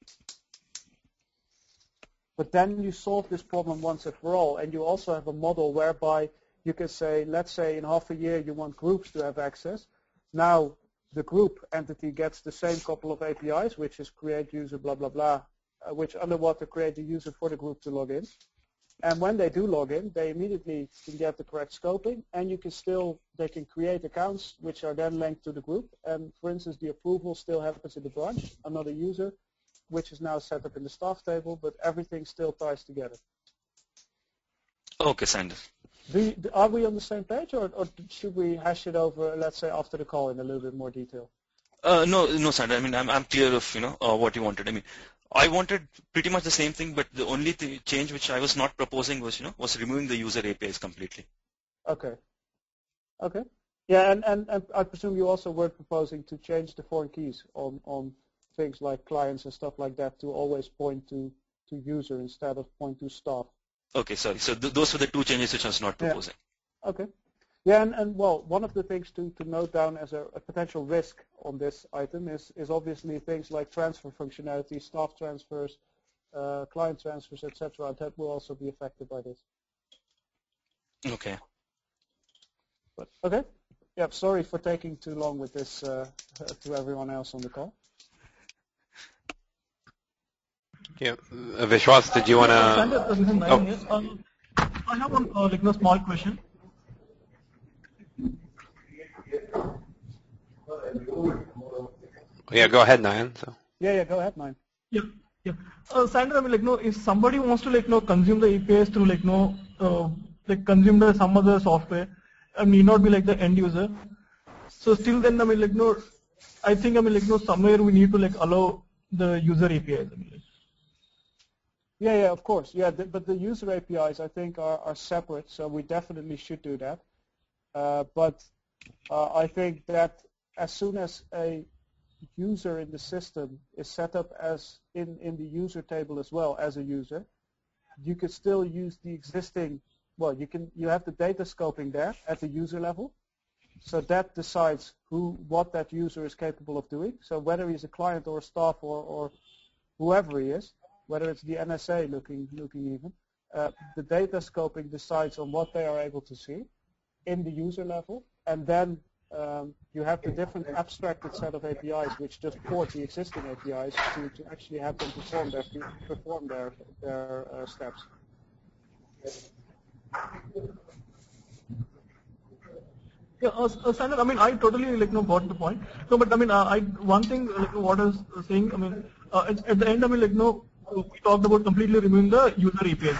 But then you solve this problem once and for all, and you also have a model whereby you can say, let's say in half a year you want groups to have access. Now the group entity gets the same couple of APIs, which is create user blah blah blah, which underwater create the user for the group to log in. And when they do log in, they immediately can get the correct scoping, and they can create accounts which are then linked to the group. And for instance, the approval still happens in the branch, another user, which is now set up in the staff table, but everything still ties together. Okay, Sander. Are we on the same page, or should we hash it over, let's say, after the call in a little bit more detail? No, Sander. I'm clear of what you wanted. I wanted pretty much the same thing, but the only change which I was not proposing was removing the user APIs completely. Okay. Yeah, and I presume you also were proposing to change the foreign keys on things like clients and stuff like that to always point to user instead of point to staff. Okay, sorry. So those were the two changes which I was not proposing. Yeah. Okay. Yeah, and one of the things to note down as a potential risk on this item is obviously things like transfer functionality, staff transfers, client transfers, etc. That will also be affected by this. Okay. But, okay. Yeah, sorry for taking too long with this to everyone else on the call. Yeah, Vishwas, did you want to? I have one small question. Yeah, go ahead, Nayan. So. Yeah, go ahead, Nayan. Yeah. Sander, if somebody wants to consume the APIs through consume some other software, need not be like the end user. So still then, I think somewhere we need to allow the user APIs. Yeah, of course. Yeah, but the user APIs I think are separate, so we definitely should do that. But I think that as soon as a user in the system is set up as in the user table as well as a user, you could still use the existing. You have the data scoping there at the user level, so that decides what that user is capable of doing. So whether he's a client or a staff or whoever he is, whether it's the NSA looking even, the data scoping decides on what they are able to see in the user level, and then you have the different abstracted set of APIs which just port the existing APIs to actually have them perform their steps. Yeah, Sandra, I mean, I totally got the point. No, but I mean, one thing what I was saying, I mean, at the end, I mean, we talked about completely removing the user APIs.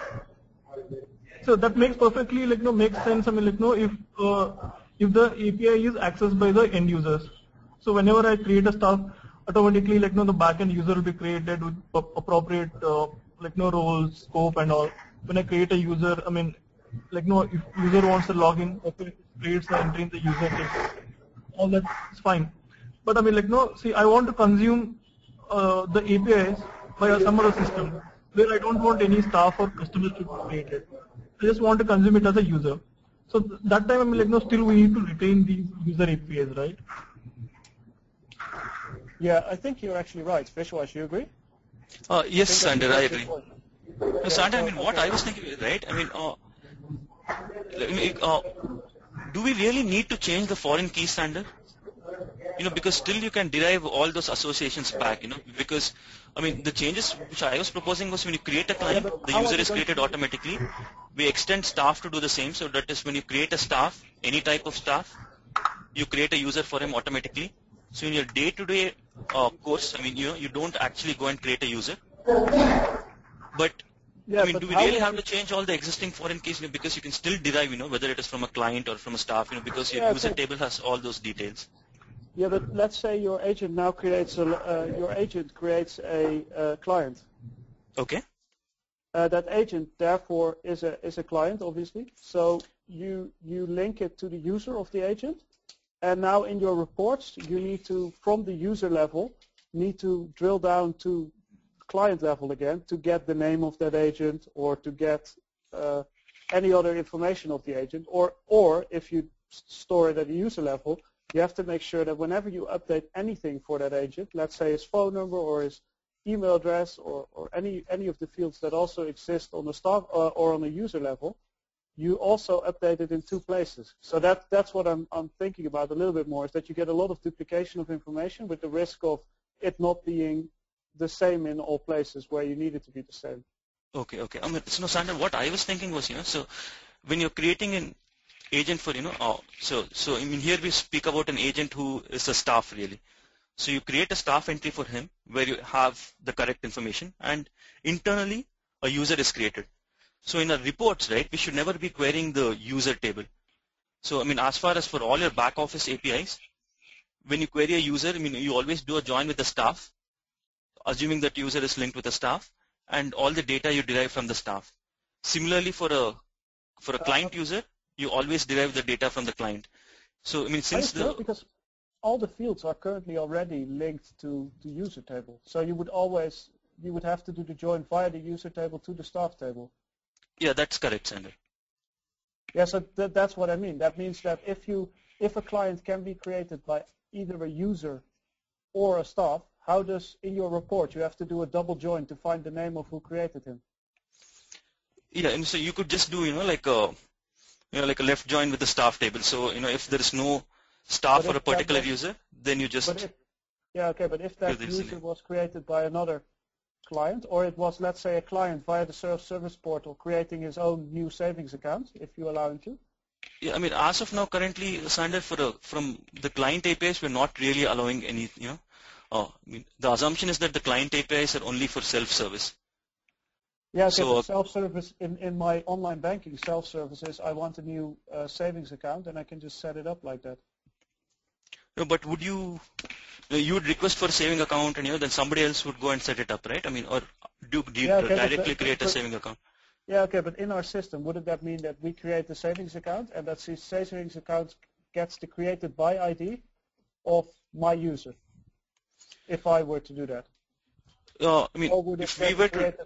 So that makes perfectly makes sense. I mean, if the API is accessed by the end users, so whenever I create a stuff, automatically the backend user will be created with appropriate roles, scope, and all. When I create a user, I mean, if user wants to log in, okay, creates the entry in the user table, all that is fine. But I mean, see, I want to consume the APIs by some other system where I don't want any staff or customers to be created. I just want to consume it as a user. So that time, I mean, still we need to retain these user APIs, right? Yeah, I think you're actually right. Vishwas, you agree? Yes, Sander, I agree. No, Sander, I mean, what I was thinking, right? I mean, do we really need to change the foreign key, Sander? Because still you can derive all those associations back, because, I mean, the changes which I was proposing was when you create a client, the user is created automatically. We extend staff to do the same, so that is when you create a staff, any type of staff, you create a user for him automatically. So in your day-to-day course, I mean, you don't actually go and create a user. But, Yeah, I mean, but do we how really would have you- to change all the existing foreign keys, because you can still derive, whether it is from a client or from a staff, because your Yeah, user okay. table has all those details. Yeah, but let's say your agent now creates a client. Okay? That agent therefore is a client, obviously. So you link it to the user of the agent, and now in your reports you need to, from the user level, need to drill down to client level again to get the name of that agent or to get any other information of the agent, or if you store it at the user level, you have to make sure that whenever you update anything for that agent, let's say his phone number or his email address or any of the fields that also exist on the staff or on the user level, you also update it in two places. So that's what I'm thinking about a little bit more, is that you get a lot of duplication of information with the risk of it not being the same in all places where you need it to be the same. Okay. I mean, so, Sander, what I was thinking was, so when you're creating an agent for, so I mean, here we speak about an agent who is a staff really. So you create a staff entry for him where you have the correct information, and internally a user is created. So in our reports, right, we should never be querying the user table. So I mean, as far as for all your back office APIs, when you query a user, I mean, you always do a join with the staff, assuming that user is linked with the staff, and all the data you derive from the staff. Similarly, for a client user, you always derive the data from the client. So I mean, since Are you sure? Because all the fields are currently already linked to the user table. So you would have to do the join via the user table to the staff table. Yeah, that's correct, Sander. Yeah, so that's what I mean. That means that if a client can be created by either a user or a staff, how does, in your report, you have to do a double join to find the name of who created him? Yeah, and so you could just do, like a left join with the staff table. So, if there is no staff for a particular user, then you just... But if that user was created by another client, or it was, let's say, a client via the self-service portal creating his own new savings account, if you allow him to? Yeah, I mean, as of now, currently, Sander, from the client APIs, we're not really allowing any, I mean, the assumption is that the client APIs are only for self-service. Yeah, okay, so, but self-service, in my online banking, self-service is I want a new savings account, and I can just set it up like that. No, but would you would request for a saving account, and then somebody else would go and set it up, right? I mean, or do you directly create a saving account? Yeah, okay, but in our system, wouldn't that mean that we create the savings account, and that the savings account gets the created by ID of my user, if I were to do that? I mean, if we were to...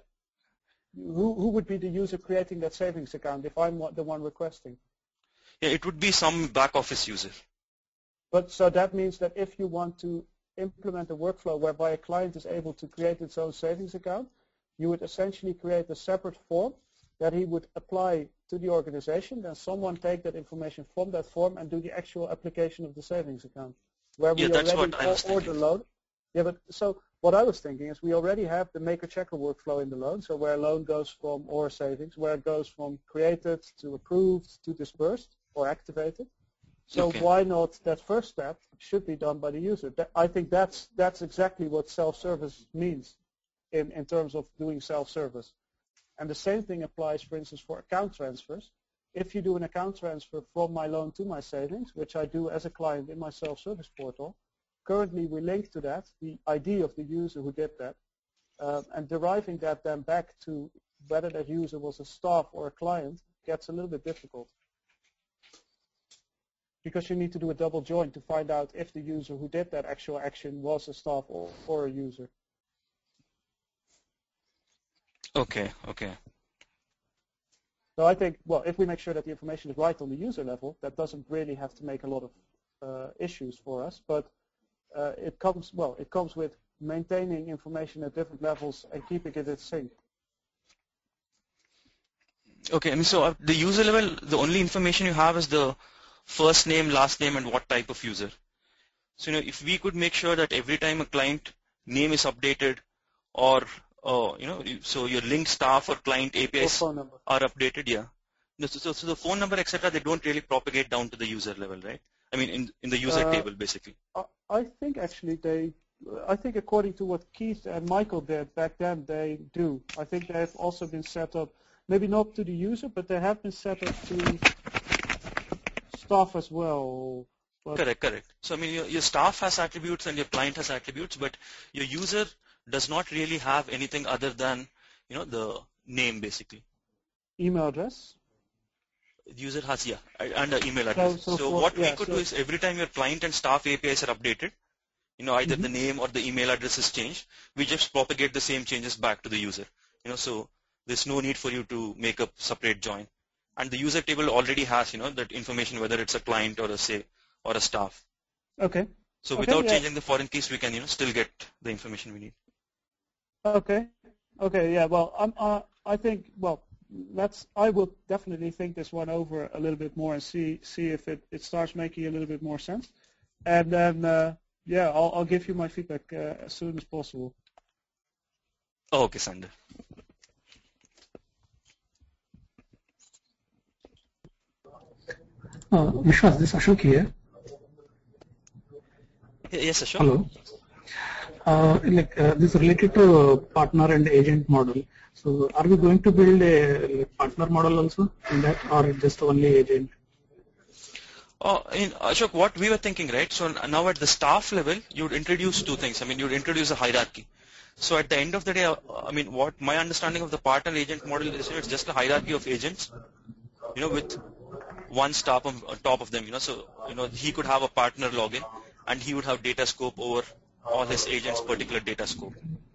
Who would be the user creating that savings account if I'm the one requesting? Yeah, it would be some back office user. But so that means that if you want to implement a workflow whereby a client is able to create its own savings account, you would essentially create a separate form that he would apply to the organization, then someone take that information from that form and do the actual application of the savings account. Where we that's already what I was order thinking. loan. Yeah, but so what I was thinking is we already have the maker-checker workflow in the loan, so where a loan goes from, or savings, where it goes from created to approved to dispersed or activated. So Okay. why not that first step should be done by the user? I think that's exactly what self-service means in terms of doing self-service. And the same thing applies, for instance, for account transfers. If you do an account transfer from my loan to my savings, which I do as a client in my self-service portal, currently we link to that the ID of the user who did that, and deriving that then back to whether that user was a staff or a client gets a little bit difficult. Because you need to do a double join to find out if the user who did that actual action was a staff or a user. Okay. Okay. So I think, well, if we make sure that the information is right on the user level, that doesn't really have to make a lot of issues for us. But it comes with maintaining information at different levels and keeping it in sync. Okay. I mean, so at the user level, the only information you have is the first name, last name, and what type of user. So, if we could make sure that every time a client name is updated, or so your linked staff or client APIs Or phone number. are updated, yeah. So the phone number, etc., they don't really propagate down to the user level, right? I mean, in the user table, basically. I think actually I think according to what Keith and Michael did back then, they do. I think they have also been set up, maybe not to the user, but they have been set up to staff as well. But Correct. So, I mean, your staff has attributes and your client has attributes, but your user does not really have anything other than, the name, basically. email address. The user has, yeah, and an email address. So what we could do is every time your client and staff APIs are updated, either the name or the email address is changed, we just propagate the same changes back to the user. So there's no need for you to make a separate join. And the user table already has, that information, whether it's a client or a staff. Okay. So without changing the foreign keys, we can, still get the information we need. Okay. Yeah. Well, I think. Well, I will definitely think this one over a little bit more and see if it starts making a little bit more sense. And then I'll give you my feedback as soon as possible. Oh, okay, Sander. Vishwas, this is Ashok here. Yes, Ashok. Hello. This is related to partner and agent model. So are we going to build a partner model also in that, or just only agent? Ashok, what we were thinking, right? So now at the staff level, you would introduce two things. I mean, you would introduce a hierarchy. So at the end of the day, I mean, what my understanding of the partner agent model is, it's just a hierarchy of agents, with one staff on top of them. So he could have a partner login, and he would have data scope over all his agents' particular data scope.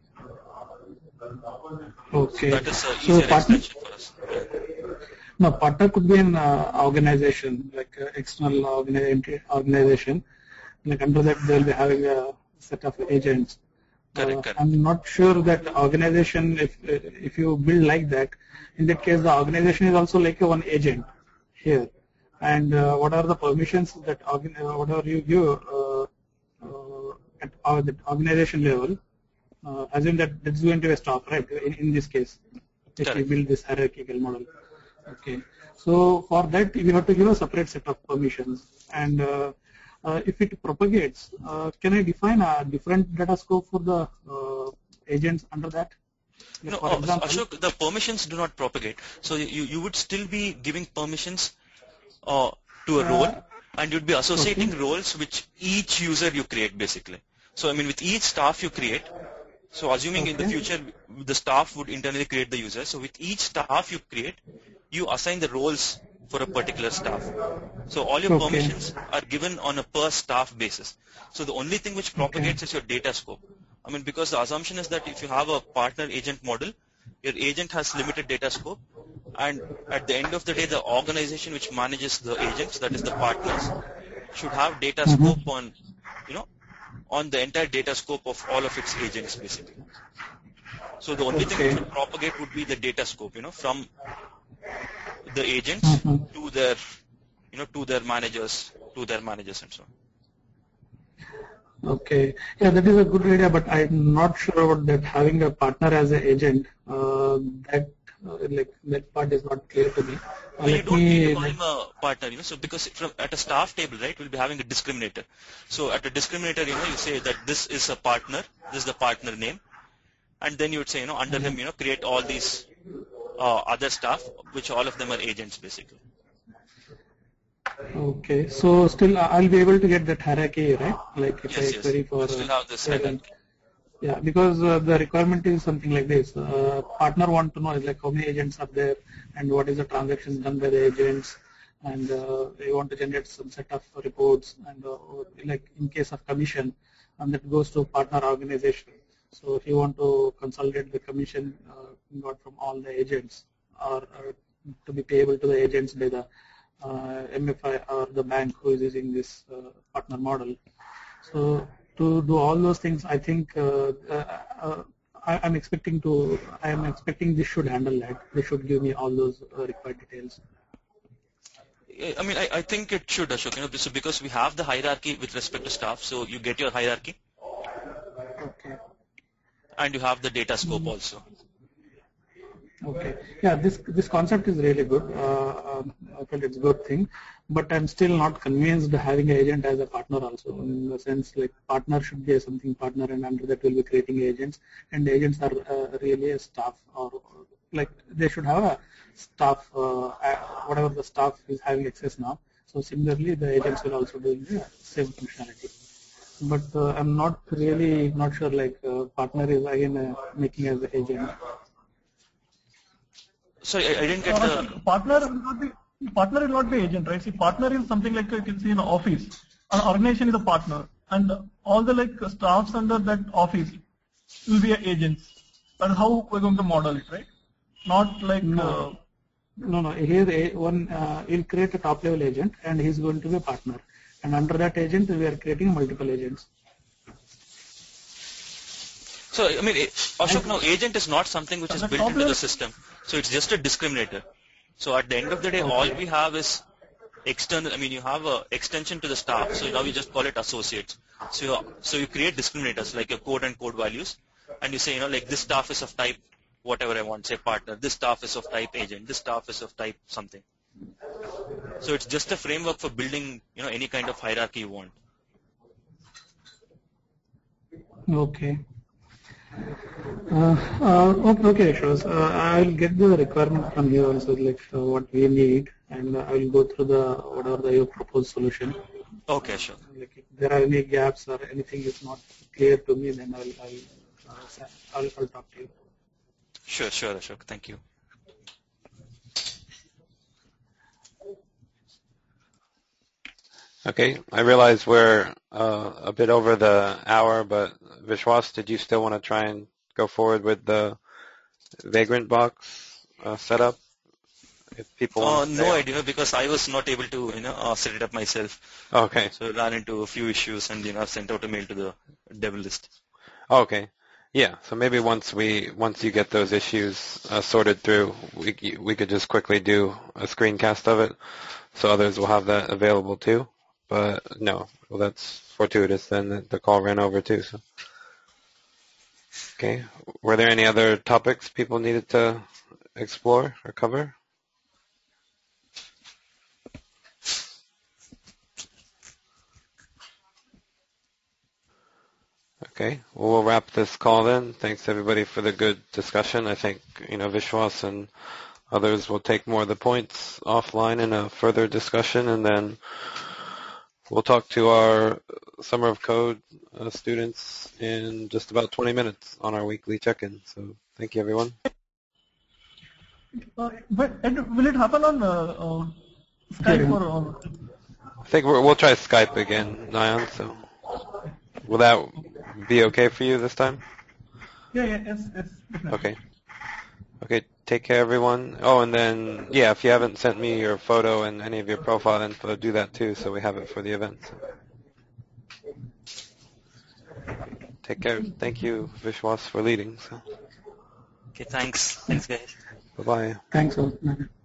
Okay. So that is an So easier partner, extension for us. Yeah. no, partner could be an organization, like external organization. Like under that, they'll be having a set of agents. Correct. I'm not sure that organization, if you build like that, in that case, the organization is also like a one agent here. And what are the permissions that whatever you give at the organization level, assume that it's going to be a staff, right? In this case, if you build this hierarchical model. Okay. So for that, you have to give a separate set of permissions. And if it propagates, can I define a different data scope for the agents under that? No, For example, Ashok, the permissions do not propagate. So you would still be giving permissions to a role, and you'd be associating roles with each user you create, basically. So I mean, with each staff you create, so assuming in the future the staff would internally create the user, so with each staff you create, you assign the roles for a particular staff. So all your permissions are given on a per staff basis. So the only thing which propagates is your data scope. I mean, because the assumption is that if you have a partner agent model, your agent has limited data scope, and at the end of the day, the organization which manages the agents, that is the partners, should have data scope on, on the entire data scope of all of its agents, basically. So the only thing which would propagate would be the data scope, from the agents to their, to their managers and so on. okay. Yeah, that is a good idea, but I'm not sure about that having a partner as an agent. That like that part is not clear to me. No, you don't need to call him a partner, so because at a staff table, right, we'll be having a discriminator. So at a discriminator, you say that this is a partner, this is the partner name, and then you would say, under him, create all these other staff, which all of them are agents, basically. Okay, so still I'll be able to get that hierarchy, right? Like if Yes, I query for you still have this hierarchy. Yeah, because the requirement is something like this. Partner want to know is like how many agents are there and what is the transactions done by the agents, and they want to generate some set of reports, and like in case of commission, and that goes to partner organization. So if you want to consolidate the commission got from all the agents or to be payable to the agents by the MFI or the bank who is using this partner model. So to do all those things, I think I am expecting this should handle that. They should give me all those required details. I mean, I think it should, Ashok. So because we have the hierarchy with respect to staff, so you get your hierarchy. Okay. And you have the data scope also. Okay. Yeah, this concept is really good. I felt it's a good thing, but I'm still not convinced having an agent as a partner also, in the sense like partner should be something partner, and under that we'll be creating agents, and agents are really a staff, or like they should have a staff, whatever the staff is having access now. So similarly, the agents will also do the same functionality. But I'm not sure like partner is again making as an agent. Sorry, I didn't get the... Partner will not be agent, right? See, partner is something like you can see in an office. An organization is a partner, and all the staffs under that office will be agents. That's how we're going to model it, right? Not like... No. Here he'll create a top level agent, and he's going to be a partner. And under that agent, we are creating multiple agents. So, I mean, Ashok, now agent is not something which is built into the system. So it's just a discriminator. So at the end of the day, all we have is external, I mean, you have an extension to the staff. So now we just call it associates. So you create discriminators like your code and code values. And you say, like this staff is of type whatever I want, say partner. This staff is of type agent. This staff is of type something. So it's just a framework for building, any kind of hierarchy you want. Okay. Okay, Ashok. I'll get the requirement from you also, like what we need, and I will go through whatever your proposed solution. Okay, sure. Like if there are any gaps or anything is not clear to me, then I'll talk to you. Sure, Ashok. Thank you. Okay, I realize we're a bit over the hour, but Vishwas, did you still want to try and go forward with the Vagrant box setup? If people no idea, because I was not able to set it up myself. Okay. So I ran into a few issues, and I've sent out a mail to the dev list. Okay. Yeah. So maybe once you get those issues sorted through, we could just quickly do a screencast of it, so others will have that available too. But no, well, that's fortuitous then that the call ran over too. So, okay. Were there any other topics people needed to explore or cover? Okay. Well, we'll wrap this call then. Thanks everybody for the good discussion. I think Vishwas and others will take more of the points offline in a further discussion, and then we'll talk to our Summer of Code students in just about 20 minutes on our weekly check-in. So thank you, everyone. Will it happen on Skype or? I think we'll try Skype again, Nayan. So will that be okay for you this time? Yeah, yes. Definitely. Okay. Take care, everyone. Oh, and then, yeah, if you haven't sent me your photo and any of your profile info, do that too, so we have it for the event. Take care. Thank you, Vishwas, for leading. So. Okay, thanks. Thanks, guys. Bye-bye. Thanks all.